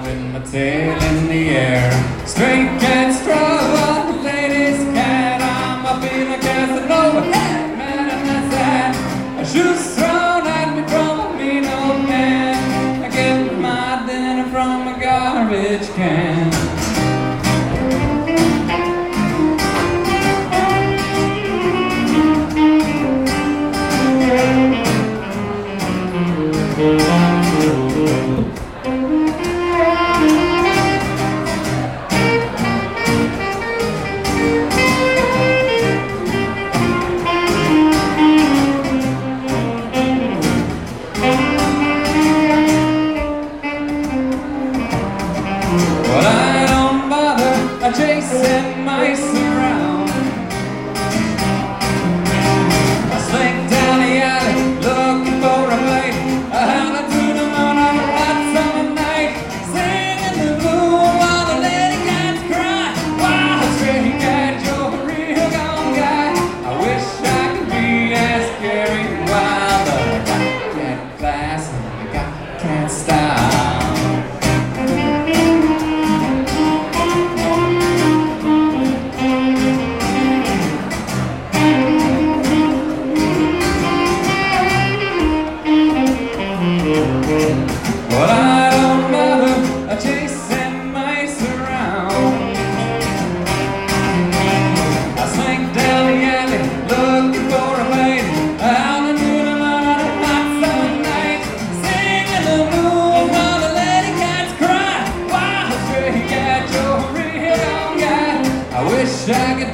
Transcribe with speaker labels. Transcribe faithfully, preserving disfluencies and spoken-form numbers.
Speaker 1: with my tail in the air. Straight cat struggle, ladies cat, I'm up in a Casanova. Hey, man, and that's that. Shoes thrown at me from a mean old man. I get my dinner from a garbage can. Well, I don't bother chasing mice around. I slink down the alley looking for a bite. I holler to the moon on a hot summer night, singing the moon while the lady cats cry. Wow, stray cat, you're a real gone guy. I wish I could be as scary and wild, but I got cat class and I got cat style. Well, I don't bother chasing mice around. I slink down the alley looking for a bite. Out in the moon on a hot summer night, singing the moon while the lady cats cry. Wow, stray cat, you're a real gone guy. I wish I could